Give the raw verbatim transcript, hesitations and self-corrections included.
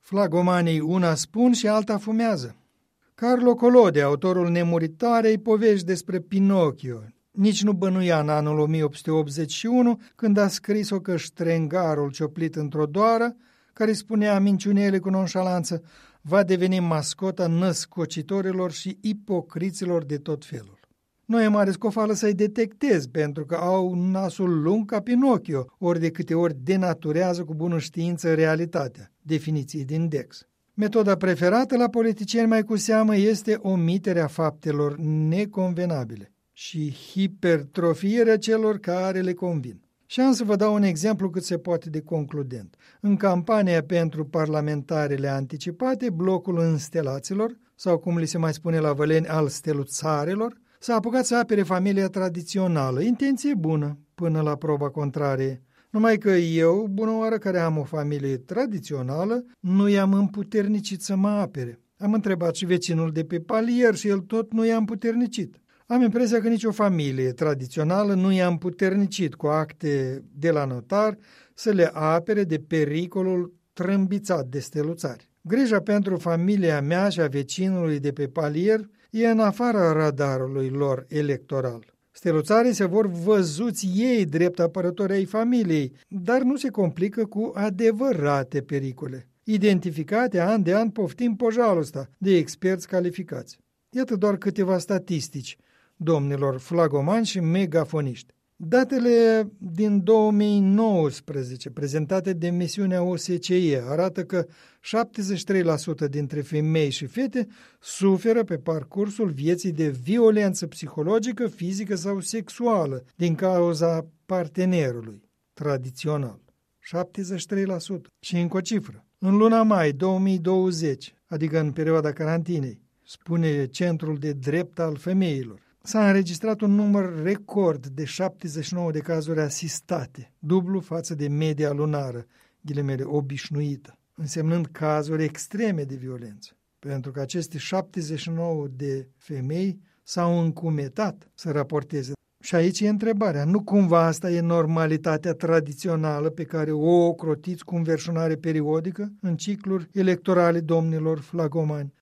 Flagomanii una spun și alta fumează. Carlo Collodi, autorul nemuritoarei povești despre Pinocchio, nici nu bănuia în anul o mie opt sute optzeci și unu când a scris-o că ștrengarul cioplit într-o doară, care spunea minciunele cu nonșalanță, va deveni mascota născocitorilor și ipocriților de tot felul. Nu e mare scofală să-i detectezi, pentru că au nasul lung ca Pinocchio, ori de câte ori denaturează cu bună știință realitatea, definiții din Dex. Metoda preferată la politicieni mai cu seamă este omiterea faptelor neconvenabile și hipertrofierea celor care le convin. Și am să vă dau un exemplu cât se poate de concludent. În campania pentru parlamentarele anticipate, blocul înstelaților, sau cum li se mai spune la Văleni, al steluțarelor, s-a apucat să apere familia tradițională, intenție bună, până la proba contrarie. Numai că eu, bună oară care am o familie tradițională, nu i-am împuternicit să mă apere. Am întrebat și vecinul de pe palier și el tot nu i-a împuternicit. Am impresia că nicio familie tradițională nu i-a împuternicit cu acte de la notar să le apere de pericolul trâmbițat de steluțari. Grija pentru familia mea și a vecinului de pe palier e în afara radarului lor electoral. Steluțarii se vor văzuți ei drept apărători ai familiei, dar nu se complică cu adevărate pericole, identificate an de an poftim pojalul ăsta de experți calificați. Iată doar câteva statistici, domnilor flagomani și megafoniști. Datele din două mii nouăsprezece, prezentate de misiunea O S C E, arată că șaptezeci și trei la sută dintre femei și fete suferă pe parcursul vieții de violență psihologică, fizică sau sexuală din cauza partenerului tradițional. șaptezeci și trei la sută. Și încă o cifră. În luna mai două mii douăzeci, adică în perioada carantinei, spune Centrul de Drept al Femeilor, s-a înregistrat un număr record de șaptezeci și nouă de cazuri asistate, dublu față de media lunară, ghilimele, obișnuită, însemnând cazuri extreme de violență, pentru că aceste șaptezeci și nouă de femei s-au încumetat să raporteze. Și aici e întrebarea, nu cumva asta e normalitatea tradițională pe care o ocrotiți cu înverșunare periodică în cicluri electorale domnilor flagomani?